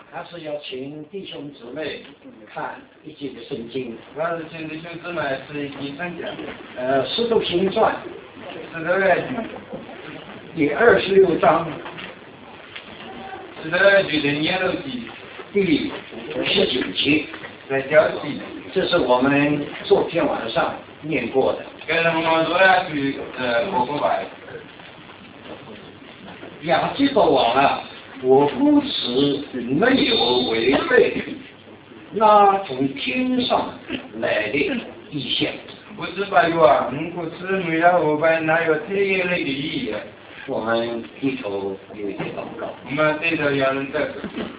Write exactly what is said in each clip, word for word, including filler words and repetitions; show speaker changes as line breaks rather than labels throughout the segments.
还是要请弟兄姊妹看一节的圣经。
我是请弟兄姊妹是一节圣经。
呃，《使徒行传》
使徒来句
第二十六章，
使徒来句的廿六节
第五十九节，
在交集。
这是我们昨天晚上念过的。
跟我们昨天去呃过过白。
亚基伯王啊，我不是没有违背那从天上来的意象。
不是白话，不是没有我白哪有特别的意义？
我们低头有一些祷告。
我们对着有人在。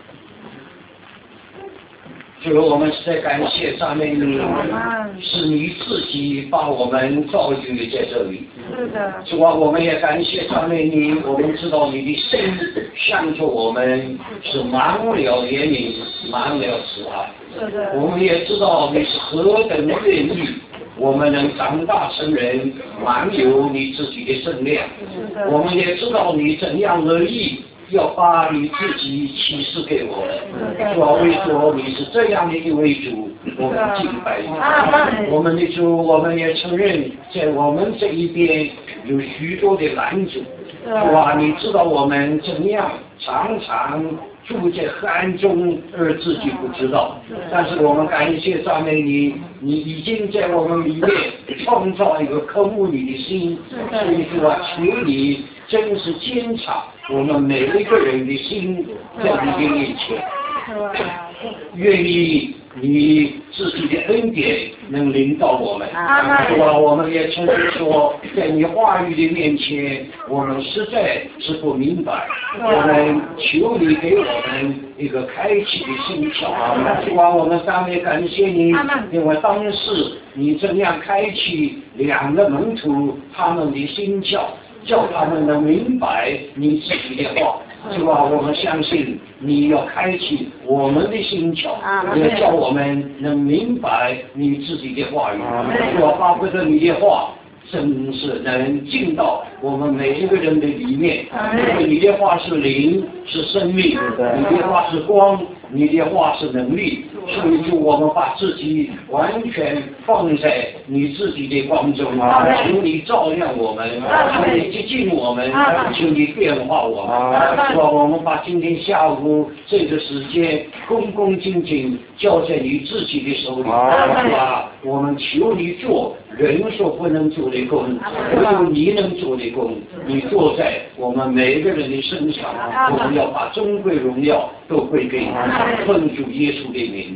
主，我们实在感谢赞美你，是你自己把我们造就在这里。
是的。
主啊，我们也感谢赞美你，我们知道你的心向着我们是满了怜悯，满了慈爱。
是的。
我们也知道你是何等愿意我们能长大成人，满有你自己的圣量。
是的。
我们也知道你怎样乐意要把你自己启示给我们。主啊，为主你是这样的一位主，我们敬拜你。我们的主，我们也承认在我们这一边有许多的拦阻。主啊，你知道我们怎样常常住在黑暗中而自己不知道，但是我们感谢赞美你，你已经在我们里面创造一个渴慕你的心。所以主啊，求你真是监察我们每一个人的心在你的面前，愿意你自己的恩典能领导我们。主啊，我们也承认说，在你话语的面前，我们实在是不明白。我们求你给我们一个开启的心窍。主啊，我们当面感谢你，因为当时你怎样开启两个门徒他们的心窍，叫他们能明白你自己的话。主啊，我们相信你要开启我们的心窍，也叫我们能明白你自己的话语。主啊，巴不得你的话真是能进到我们每一个人的里面，因为你的话是灵，是生命，你的话是光，你的话是能力。所以就我们把自己完全放在你自己的光中，求你照亮我们，求你接近我们，求你变化我们。说我们把今天下午这个时间恭恭敬敬交在你自己的手里，啊，我们求你做人所不能做的工，唯有你能做的工，你做在我们每一个人的身上，我们要把尊贵荣耀都归给你，奉主耶稣的名。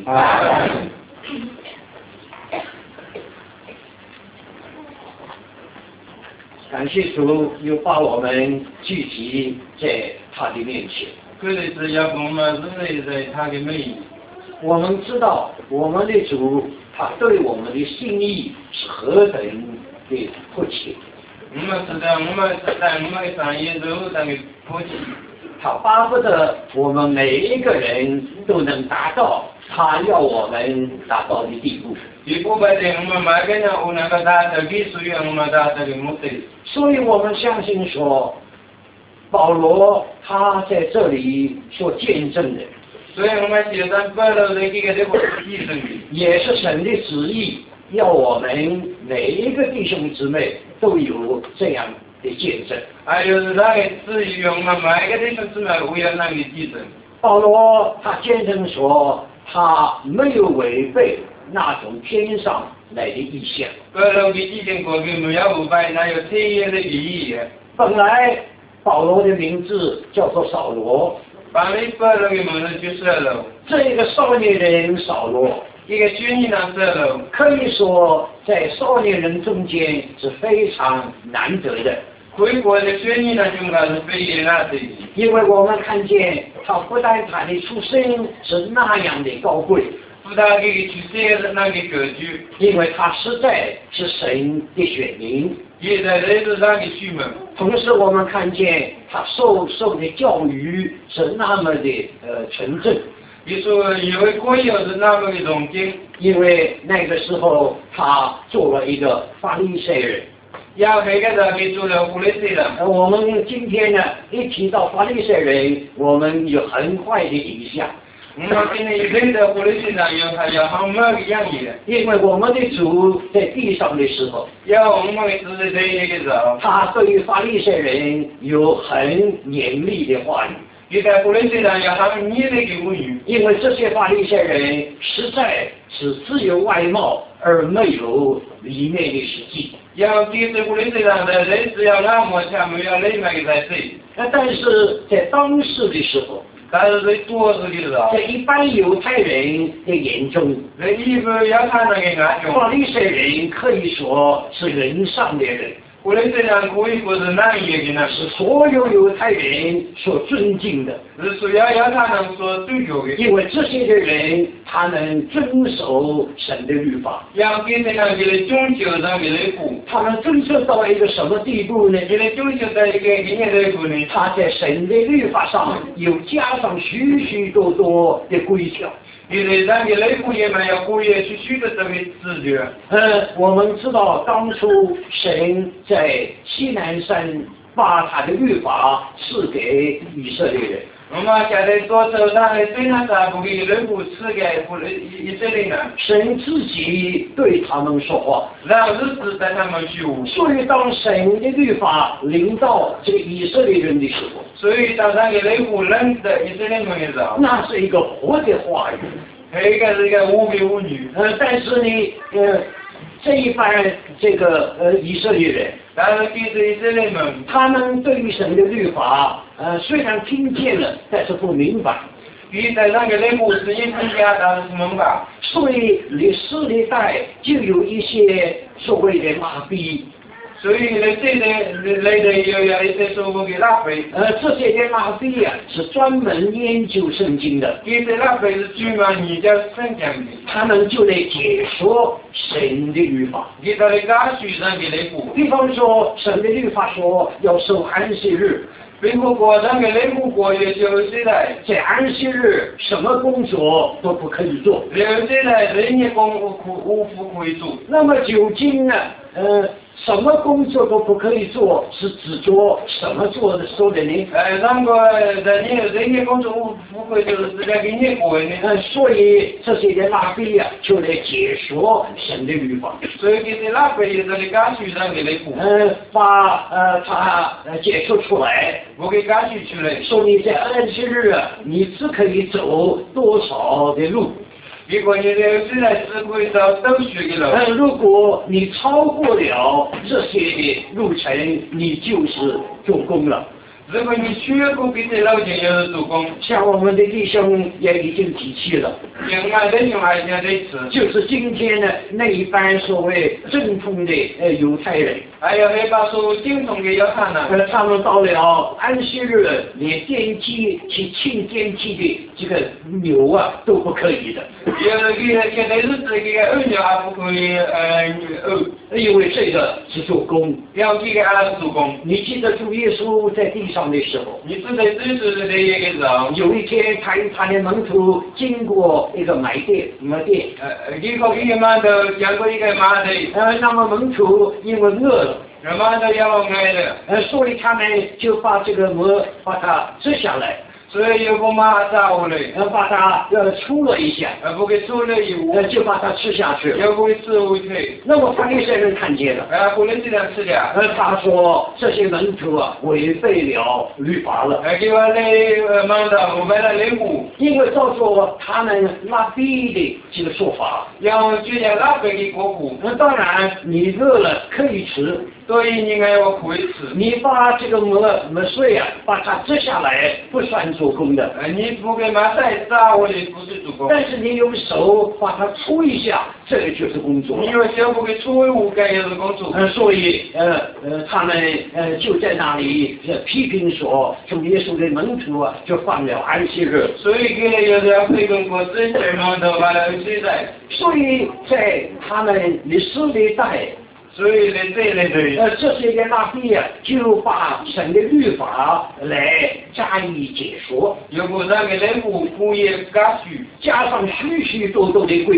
感谢主，又把我们聚集在他的面前。
这里是要我们认为在他的美意。
我们知道我们的主，他对我们的心意是何等的迫切。
我们知道，我们在我们上也都那个迫切。
他巴不得我们每一个人都能达到他要我们达到的地步。
地步不定，我们每个人有那个达到的属于我们达到的目的。
所以我们相信说，保罗他在这里所见证的，
所以我们现在保罗的这个这个意思，
也是神的旨意，要我们每一个弟兄姊妹都有这样的见证。
还有是那个旨意，我们每个弟兄姊妹都有那个见证。
保罗他见证说，他没有违背那种天上来的意象。
保罗的见证过去没有违背那有特别的意义。
本来保罗的名字叫做扫罗，
本来保罗的名字就是扫罗。
这个少年人扫罗，
一个军人扫罗，
可以说在少年人中间是非常难得的。
回国的军人呢，中间是非常难得的。
因为我们看见他不但他的出身是那样的高贵，
不但这个出身是那个格局，
因为他实在是神的选民，
也在人是那个虚门。
同时我们看见他受受的教育是那么的呃纯正。
你说因为国有是那么的荣敬，
因为那个时候他做了一个法利赛人。
要每个人给做了法利赛人。
我们今天呢，一提到法利赛人，我们有很坏的印象。
我们今天人的法律现象有还有很多个样子。
因为我们的主在地上的时候，
要我们是这一个时候，
他对于法利赛人有很严厉的话语。
你在法律现象有很严厉的话语，
因为这些法利赛人实在是只有外貌而没有里面的实际。
要第四法律现象的人只要那么强，没有里面的在谁。
但是在当时的时候，
但是在多时的时候，
在一般犹太人的眼中，
在一般犹太人的眼中，
法利赛人可以说是人上的人。
法律现象可以说是难以的呢，
是所有犹太人所尊敬的，
是所有犹太人所追求的。
因为这些的人，他能遵守神的律法。
要给这样的宗教上的内部，
他们遵守到一个什么地步呢？
这个宗教在一个一年内部呢，
他在神的律法上又加上许许多多的规条。
因为咱的内部也没有过也许许多这个自觉。
呃，我们知道当初神在西南山把他的律法赐给以色列人。
我们现在做手上的虽然是不给内部赐给以色列人，
神自己对他们说话，
让日子在他们修。
所以当神的律法临到这个以色列人的时候，
所以当那个内部认的以色列人的时候，
那是一个活的话语，
这个是一个无名无女。
呃，但是呢，呃，这一般这个呃以色列人，
但是其实以色列人，
他们对于神的律法，呃，虽然听见了，但是不明白。
于在那个内部是一分家，但是明白。
所以历史历代就有一些所谓的麻痹。
所以呢，这类类的有有一些所谓的拉菲，
呃，这些的拉菲啊，是专门研究圣经的。
这些拉菲是专门研究圣经的，
他们就来解说神的律法。
你在那个书上的内部，
比方说，神的律法说要守安息日。
苹果国上的内部国也就是在
在安息日，什么工作都不可以做。
留下来人也工无无无可以做。
那么究竟呢？呃。什么工作都不可以做，是指着什么做的说的呢？
呃，那个人业人业工作无不可以就是这个人业国呢。
呃，所以这些的拉比啊，就来解说神的律法。
所以这些拉比也是在讲书上的内部。
呃，把呃他呃解说出来，
我给讲述出来。
说你在安息日啊，你只可以走多少的路。
如果你的虽然是可以到都学的了，
呃，如果你超过了这些的路程，你就是做工了。
如果你学过比这老姐也是做工，
像我们的弟兄也已经提起了，
另外的另外一件类似，
就是今天的那一班所谓正统的呃犹太人，
还有那帮说正统的犹太人，
呃，他们到了安息日，连奠祭去庆奠祭的这个牛啊都不可以的。
有的现在日子这个二牛还不可以呃呃，
因为这个是做工，
要这个还是做工。
你记得主耶稣在地上的时候，
你是在知识的一个时候，
有一天他他的门徒经过一个买店买店，
呃，经过一个码头，经过一个码头，
呃，那么门徒因为饿了，
那码头要挨了，
呃，所以他们就把这个馍把它折下来。
所以有个马找回来，
呃，把它呃粗了一下，
呃，不给粗了以后，
呃，就把它吃下去。
有个吃回去，
那么法利赛人看见了，
呃，不能这样吃的。
呃，他说这些门徒啊违背了律法了。
呃，给我来呃，忙到我们的内部，
因为照做他们拉比的这个说法，
要就像拉菲的国库。
那当然你饿了可以吃。
所以你爱我可以吃，
你把这个馍馍碎啊，把它折下来，不算做工的。
呃，你不给马赛炸，我也不是做工。
但是你用手把它搓一下，这个就是工作。
你用手不给搓五个也是工作。
呃，所以呃呃，他们呃就在那里呃批评说，主耶稣的门徒啊，就犯了安息日。
所以给了有的要推动国真正忙的把它记载。
所以在他们历史历代。
所以呢，这类的，
呃，这些的拉比啊，就把神的律法来加以解说，
有个那个内部工业加许，
加上许许多多的规条。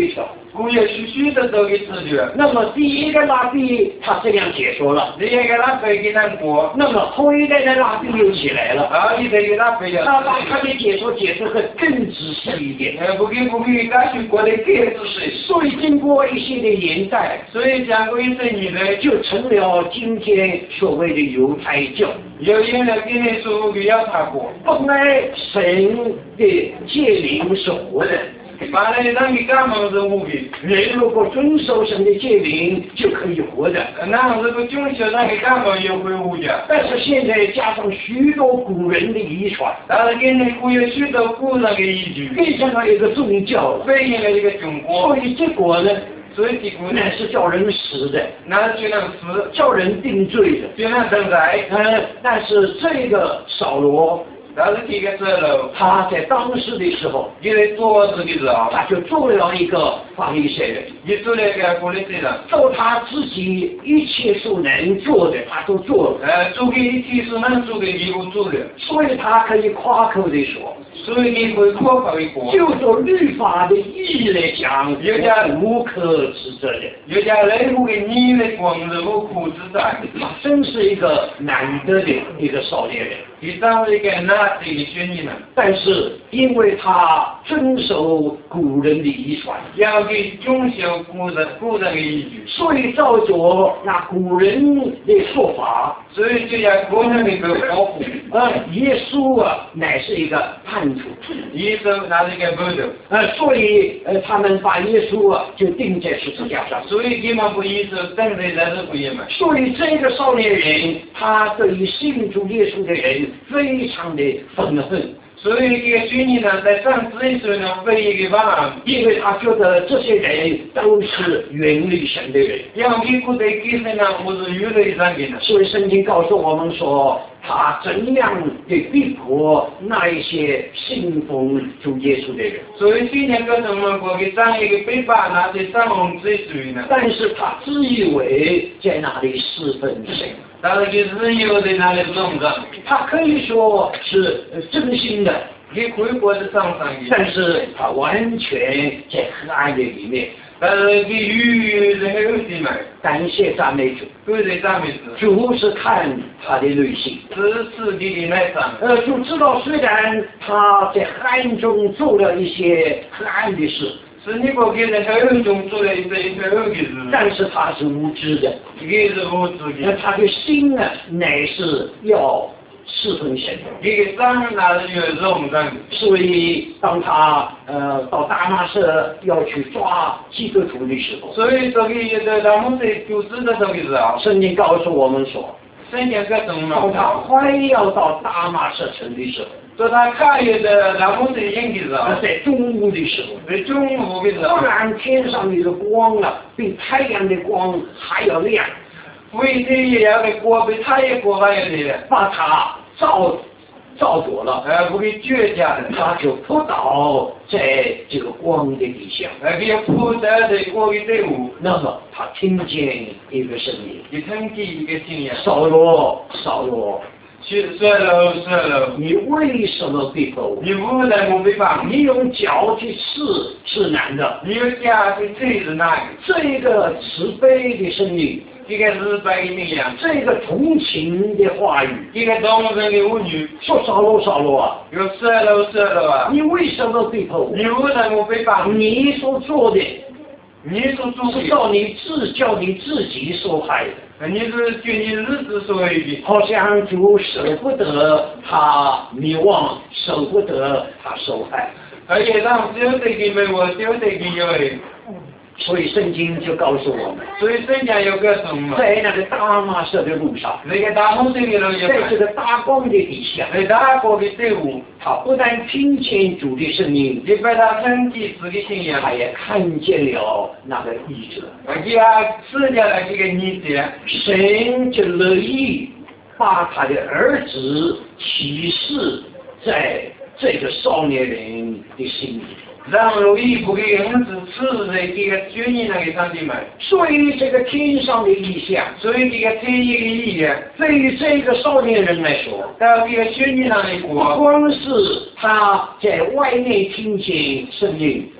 古有许许多多的资源。
那么第一个拉比他这样解说了，
第一个拉比给咱过，
那么后一代的拉比又起来了，
啊，一代的拉比了，
他把他的解说解释的更仔细一点，
呃，不给不给感觉过得更仔细。
所以经过一些的年代，
所以讲过一些年代，
就成了今天所谓的犹太教。
有人来跟你说我要他过，
本来神的诫命是活的。
本来让你干嘛是无的，
人如果遵守神的诫命，就可以活的。
那这个遵守让你干嘛也会无的。
但是现在加上许多古人的遗传，
但是给你古有许多古人的依据，
变成了一个宗教了，
变成了一个中国。
所以结果呢，
所以结果
那是叫人死的，
那就能死，
叫人定罪的，
就能等待。
嗯，但是这个扫罗。
但是这个时候，
他在当时的时候，
因为做事的时候，
他就做了一个法利赛人，
也做了一个法利赛人，
做他自己一切所能做的，他都做了。
呃，做给一切所能做的，一路做了。
所以他可以夸口地说，
所以你会夸口一说，
就做律法的意义来讲，有点无可指责的。
有点内部的你的光是无可指责。
他真是一个难得的一个少年人。
第三是一个难得的选人，
但是因为他遵守古人的遗传，
要给遵守古人古人的依据，
所以照着那古人的说法，
所以就要古人的一个保护。
呃，耶稣啊，乃是一个叛徒，
耶稣那是一个叛徒，
呃，所以呃，他们把耶稣啊就钉在十字架上，
所以他们不耶稣钉在人是不一样。
所以这个少年人，他对于信主耶稣的人非常的愤恨。
所以这个选人呢，在上十一岁呢，非一个王，
因为他觉得这些人都是远离神的人，
因为美国的基神呢，我是远离神的呢。
所以圣经告诉我们说，他怎样的逼迫那一些信奉主耶稣的人。
所以今天跟我们国给上一个背叛那些上红之水呢，
但是他自以为在那里侍奉神。
但是就是有的那里弄的，
他可以说是真心的，
你回国的上上的，
但是他完全在黑暗的里面。
但是你与是很有心嘛，
感谢赞美主，
对对赞美主，
主是看他的内心，
只是你的内脏。
呃，主知道虽然他在黑暗中做了一些黑暗的事。
是你不给人黑暗中做了一些黑暗的事，
但是他是无知的，
也是无知的。
他的心呢，乃是要侍奉神的。
这个上那是有容忍，
所以当他呃到大马士要去抓基督徒的时候，
所以这个也在他们在救治的这个时候，
圣经告诉我们说，
圣经告诉我们，
当他快要到大马士城的时候。
在他看见的那么的影的时候，
在中午的时候，
在中午的时候，
突然天上的光啊，比太阳的光还要亮，
为这样的光比太阳光还要亮，
把他照照着了，
呃，不给绝家的，
他就扑倒在这个光的底下，
呃，给扑在这光的队伍。
那么他听见一个声音，
一听见一个声音，
扫罗，扫罗。
去算了算了，
你为什么逼迫我？
你无能我没办法，
你用脚去刺是难的，
你用脚去刺是难的。
这个慈悲的声音，
这个是白的名扬，
这个同情的话语，
这个动人的舞女，
说扫罗扫罗啊，
有算了算了啊，
你为什么逼迫我？
你无能我没办法，
你所做的，
你所做的
是叫你自叫你自己受害的。
你是据你日子所为的，
好像主舍不得他迷惘，舍不得他受害，
而且让只有这个没我，只有这个有的，
所以圣经就告诉我们，
所以圣经有个什么？
在那个大马色的路上，
那个大红色的路有，
在这个大光的底下，
在大光的队伍，
他不但听见主的声音，
也被他听见自己信仰，
他也看见了那个医者，
而且他吃下来这个医者，
神就乐意把他的儿子启示在这个少年人的心里。
让容易不给儿子吃的这个决定那个上帝们，
所以这个天上的意象，
所以这个天意的意义，
对于这个少年人来说，
到这个决定上的
不
国，
光是他在外面听见声音，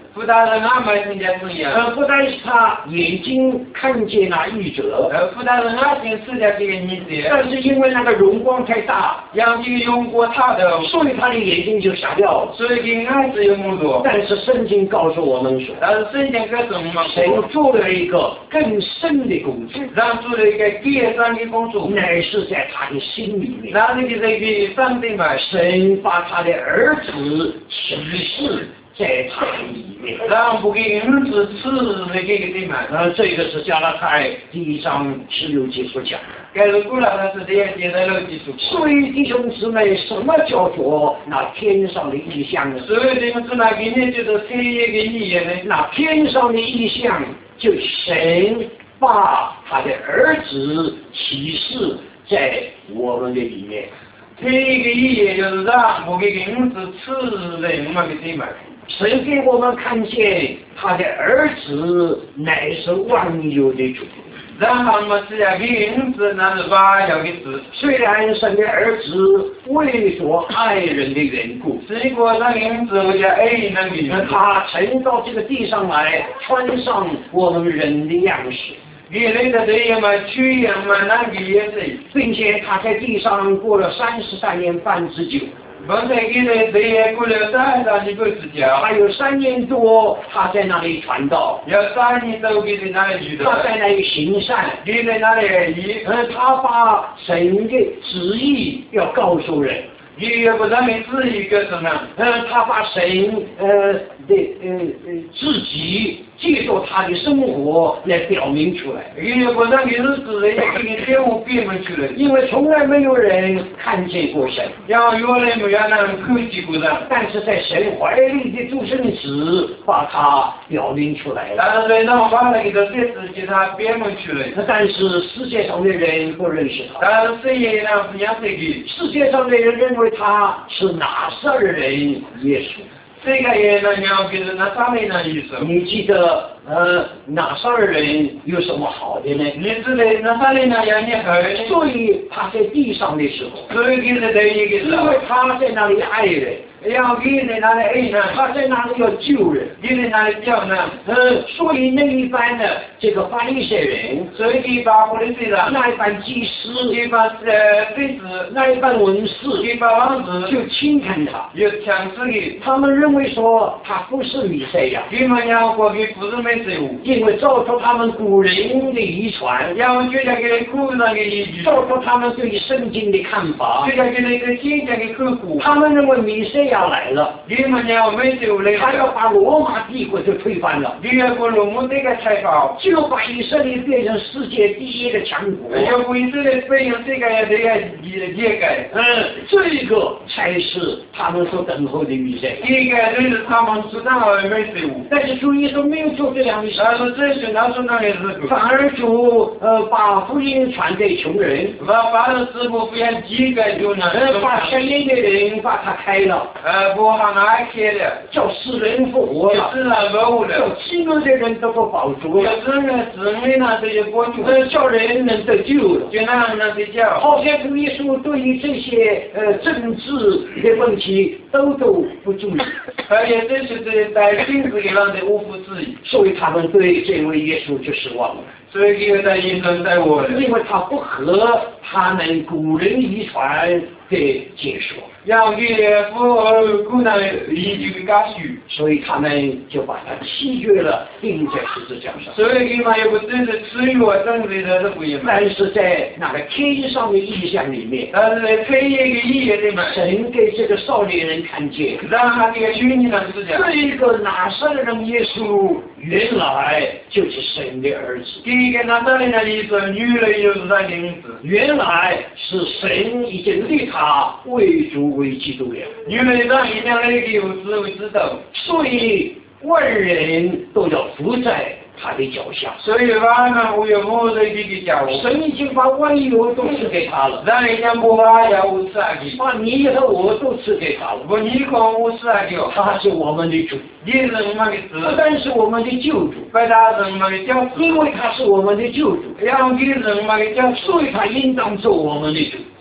不但是俺们人家生意，
呃，不但是他眼睛看见那译者，
呃，不但是俺经世界这个意思，
但是因为那个荣光太大，
让这个用过他的，
所以他的眼睛就瞎掉了。
所以给俺是有目睹。
但是圣经告诉我们说，
但是圣经告诉我们，
神做了一个更深的工作，
让做了一个第三的工作，
乃是在他的心里面。
那你的这个上帝嘛，
神把他的儿子启示在他里面，
让不给儿子吃的这个地方。
呃，这个是加拉太第一章十六节所讲的。
该是过来的是这样接待了技术。
所以弟兄姊妹，什么叫做那天上的异象呢？
所以弟兄姊妹，今天就是天一个意义呢。
那天上的异象，就神把他的儿子启示在我们的里面。
天一个意义就是让不给儿子吃的我们的地方。
神给我们看见他的儿子乃是万有的主，
然后嘛是要给儿子那是万有的主。
虽然神的儿子为着爱人的缘故，
结果那儿子为了爱那个人，
他曾到这个地上来，穿上我们人的样式。
原来的这样嘛，去样嘛，那个也是，
并且他在地上过了三十三年半之久。
不是给了这也过了三十几个时间，
还有三年多，他在那里传道，
要三年都给在那里遇到，
他在那里行善，
给在那里一，
呃，他把神的旨意要告诉人。
也也不让你自己个什么，
呃，他把神呃的呃呃自己借助他的生活来表明出来，
也也不让你日子也给你表表明出来，
因为从来没有人看见过神，
然后原来没有人看见过人，
但是在神怀里的独生子把他表明出来了，
但是那把那个这自己他表明出来，
但是世界上的人不认识他，
但是谁也让不让这个
世界上的人认为他是拿撒勒人耶稣。
这个也能了解那撒勒人意思。
你记得呃拿撒勒人有什么好的呢？
你知道那撒勒人要你好，
所以他在地上的时候，
所以给他这一个，
因为他在那里爱人。
要给在那里爱人，
他在那里要救人，
给在那里教人。
呃，所以那一班的这个法利赛人，
所以给把法利赛人，
那一班祭司，
给把呃妃子，
那一班文士，
给把王子，
就轻看他，
有强势的。
他们认为说他不是弥赛亚，
他们要过去不是没事物，
因为照出他们古人的遗传，
然后就像给人古人的依据，
照出他们对圣经的看法，
就像给那个现象的科普，
他们认为弥赛亚来了。
你们要没有来，
他要把罗马帝国就推翻了，
你要过罗马这个采访，
就把以色列变成世界第一个强国。
要不以色列变成这个这个也也改，
嗯，这个才是他们所等候的弥赛亚。
这个就是他们知道的没事物。
但是主耶稣没有做这样的事，
但是这是那是那个是，
反而主呃把福音传给穷人，
把把这师傅不要几个就能，
呃把神灵的人把他开了，
呃不还拿开了，
叫死人复活了，
是那个物
叫
了，
饥饿的人得过饱足了，
就是那子民呢这些国主，
呃叫人能得救了。
就那样那些叫，
好像主耶稣对于这些呃政治的问题都都不注意，
而且这是这百姓是给让的无福之意，
所以他们对这位耶稣就失望了，
所以给他医生在我了，
因为他不合他们古人遗传的解说，
要给父姑娘依据的感许，
所以他们就把他弃绝了，钉在十字架上。
所以给嘛有个真是吃药政治的是不一样，
但是在那个天上的意象里面，
但是推一个意义的嘛，
神给这个少年人看见，
让他这个虚拟的思想，
这一个拿撒勒人耶稣原来就是神的儿子，
第一个拿撒勒的意思，女人就是他的名字，
原来是神已经立他为主为基督了，
女人上一定那个有智慧知道，
所以万人都要伏在他的脚下。
所以晚上我有我的这个家伙，
神已经把万有都赐给他了，
让人家不把要我吃下去，
把你和我都赐给他了。
不你看我吃下去，
他是我们的主，
你是我们的
不
子，
但是我们的救主，
把他是我们的教
因为他是我们的救主，
然后你是我们的教，
所以他应当做我们的主。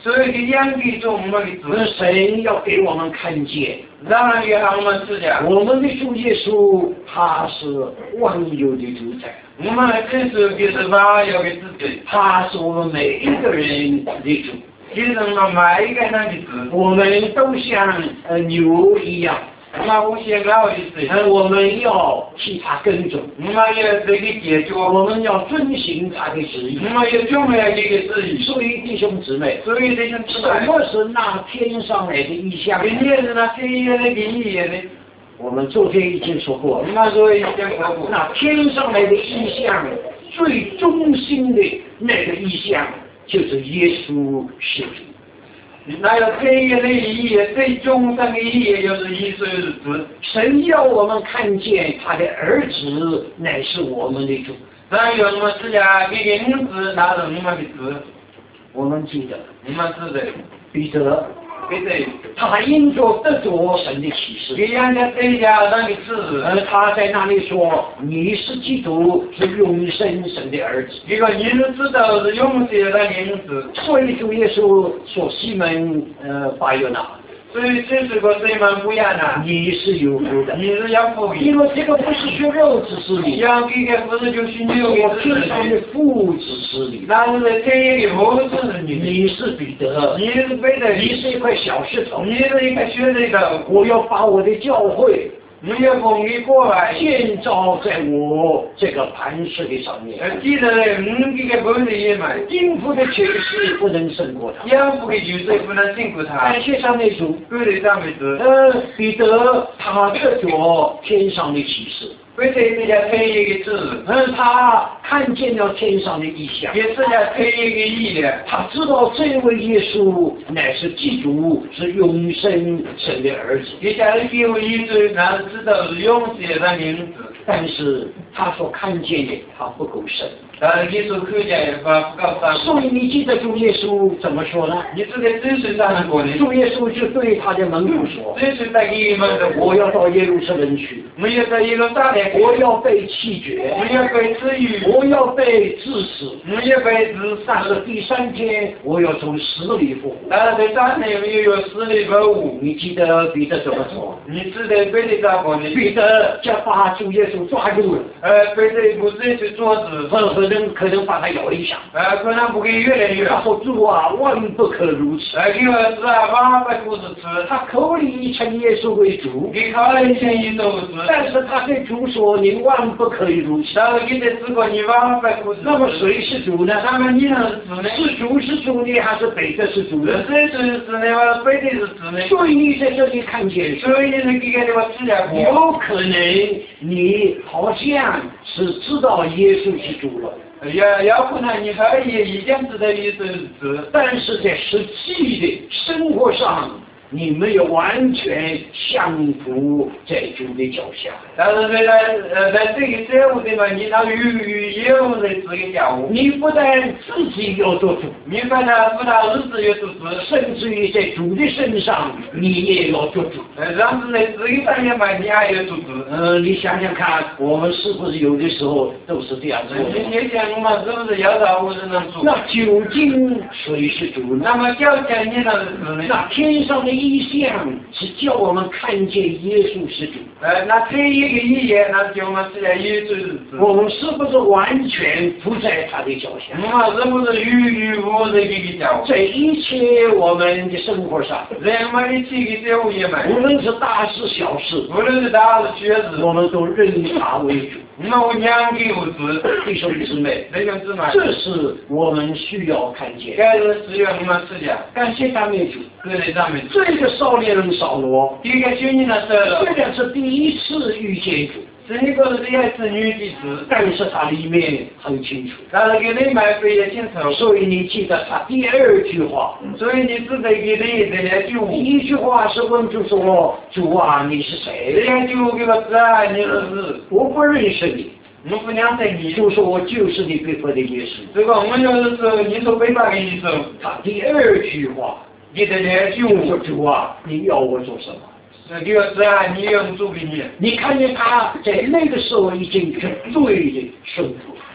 所以这养给着我们的
那
子，
神要给我们看见，
让人让我们知道，
我们的主耶稣他是万有的主宰，
我们真是就是万有的子弟，
他是我们每一个人的主。
其实我们每一个人的子，
我们都像呃牛一样，
我们无限高的子，
呃，我们要替他耕种，
我们要这个解决，
我们要遵行他的旨意。
我们要遵守这个旨意。
所以弟兄姊妹，
所以这种
什么是那天上来的意象？
今天是那天爷的给意义的，
我们昨天已经说过了，
那所以讲过过，
那天上来的意象最中心的那个意象就是耶稣是主。
那有天爷的意义，最终上的意义就是耶稣是子。
神要我们看见他的儿子乃是我们的主。
咱有我们自家给个名字，那是我们的子，
我们记得
我们是的，
彼得，
对对，
他因着得着神的启示，
给人家对家那个字，
而他在那里说：“你是基督，是永生神的儿子。
一个人知道是永生的名字，”
所以主耶稣说：“西门，呃，巴约纳，
所以这是个谁们不一样的，
你是有福的，
你是要福
因为这个不是血肉指示你，
要给个不是就是你有
我
个
天上的父指示你。
那是天爷的父是你，
你是彼得，
你是背的，
你是一块小石头，
你是一个学这个，
我要把我的教会
你要奉你过来。
建造在我这个磐石的上面。
呃，记得嘞，我这个不是也嘛，
应付的权势不能胜过他。
养父的就是不能辛苦他，
感谢上帝主，
对的上面是，
呃，彼得他得着天上的启示，
为这这家天爷的字，
呃，他看见了天上的异象，
也是家天爷的意的。
他知道这位耶稣乃是基督，是永生神的儿子。
一家的给我一嘴，那是知道是永生的名字，
但是他所看见的他不够深，
但是耶稣看见也不不够深。
所以你记得主耶稣怎么说呢？
你是在真实上面过的，
主耶稣就对他的门徒说
真实在给你们的：“
我要到耶路撒冷去，
没有在耶路撒冷，
我要被弃绝，
没有被治愈，
我要被致死，
没有被自杀，
但是第三天我要从死里复活。”
但是在三年没有死里复活。
你记得彼得怎么说？
你是在被的咋过的？
彼得就把主耶稣抓住了，
呃，被这不是去桌子，
可可能可能把他咬了一下。
呃，可能不给越来越。
他说：“主啊，万不可如此。
呃，给我是啊，八百裤子吃，”
他口里称耶稣为主，
你考了一千一都是，
但是他对主说：“你万不可以如此。
然后给他吃过你八百裤子。
那么谁是主呢？
那么你能是呢？
是主是主呢，还是彼得是主呢？
谁是是呢？非得是是呢？
所以你在这里看见，
所以你是给给我指甲过。
有可能你好像是知道耶稣是主了，
要要不然你可以已经知道耶稣是主，
但是在实际的生活上，你没有完全降服在主的脚下。
但是在呃在这个社会里面，你那与与业务的这个教务，
你不但自己要做主，
你把它不但日子要做主，
甚至于在主的身上你也要做主。
呃，让是在这个上面嘛，你还要做主。
呃，你想想看，我们是不是有的时候都是这样做的？
你你想我们是不是要到我是能做？
那究竟谁是主呢？
那么究竟你能是呢？
那天上的意象是叫我们看见耶稣是主。
呃，那这一个意义，那就我们是要耶稣是主。
我们是不是完全伏在他的脚下？
我们是不是与与无的一个教？
在一切我们的生活上，
人们的这个社会里面，
无论是大事小事，
无论是大是小事，
我们都认他为主。
我们两个无知，
弟兄姊妹，
弟兄姊妹，
这是我们需要看见。
该是需要我们自家，
感谢赞美主。
对的上面。
这个少年人扫罗，
第一个兄弟呢是，
虽然是第一次遇见主，
是一个是也是女的子，
但是他里面很清楚。
但是给你买非也清楚，
所以你记得他第二句话，
所以你只得给你这两句话。
第一句话是问主说：“主啊，你是
这
谁？
两句话给我知啊，你是
我不认识你。”
我不认识你，
就说我就是你背后的耶稣。
这个我们就是说，你说背叛的意思。
他第二句话，
你的两句
就说：“
话，
主啊，你要我做什么？”
是给我知啊，你用做给你。
你看见他在那个时候已经绝对的顺服。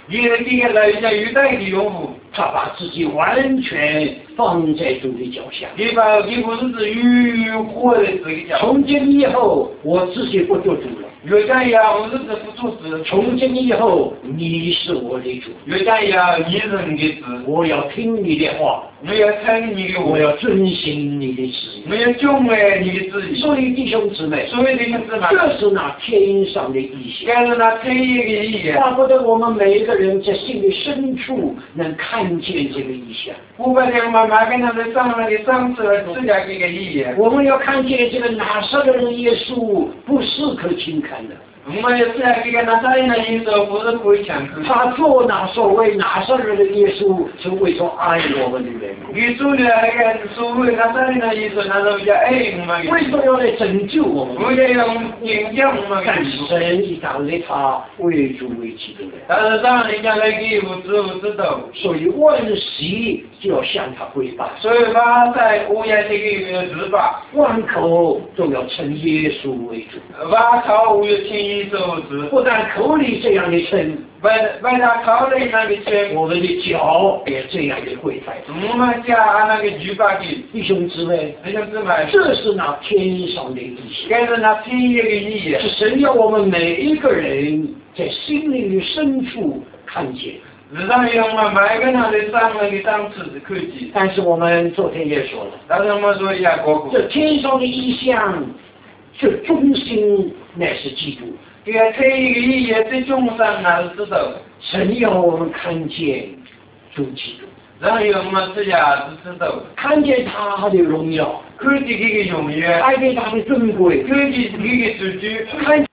你的这个来讲有代的用户，
他把自己完全放在主的脚下。
你把你不是是与火的这个脚。
从今以后，我自己不做主了。
越讲呀，我是这不做事。
从今以后，你是我的主。
越讲呀，你是你的主。
我要听你的话，
我要听你的话，
我要遵行你的旨意，
我要敬畏你的旨意。
所以弟兄姊妹，
所以弟兄姊妹，
这是那天上的意象，
这是那天一个意象。
巴不得我们每一个人在心里深处能看见这个意象。
不把两妈妈跟他们上那个上次自家这个意象。
我们要看见这个拿撒勒人耶稣不是可轻看的。
我们要这样这个拿撒勒人耶稣不是可以强迫。
他做那所谓拿撒勒的耶稣，是为了爱我们的人。
你做的那个所谓拿撒勒人耶稣，那是要爱我们。
为什么要来拯救我们？
为了要影响我们。
但神已经立他为主为基督的。
但是让人家来给我知我知道。
所以万喜就要向他跪拜。
所以他在乌鸦这个日吧，
万口都要称耶稣为主。
万口我要称耶稣为主。
不但口里这样的称，
为为他口里那个称，
我们的脚也这样的跪拜。
我们家那个举法的
弟兄姊妹，
弟兄姊妹，
这是那天上的意象，
这是那天一个意象，
是神要我们每一个人在心灵的深处看见。
日常用我们每个人的上那个档次是可以。
但是我们昨天也说了，
但是我们说一下过过，
这天上的意象，这中心乃是基督。
这个天一个意象最中心那是知道，
神要我们看见主基督，
然后我们自家是知道，
看见他的荣耀，
看见这个荣耀，
看见他的尊贵，
看见这个主角，
看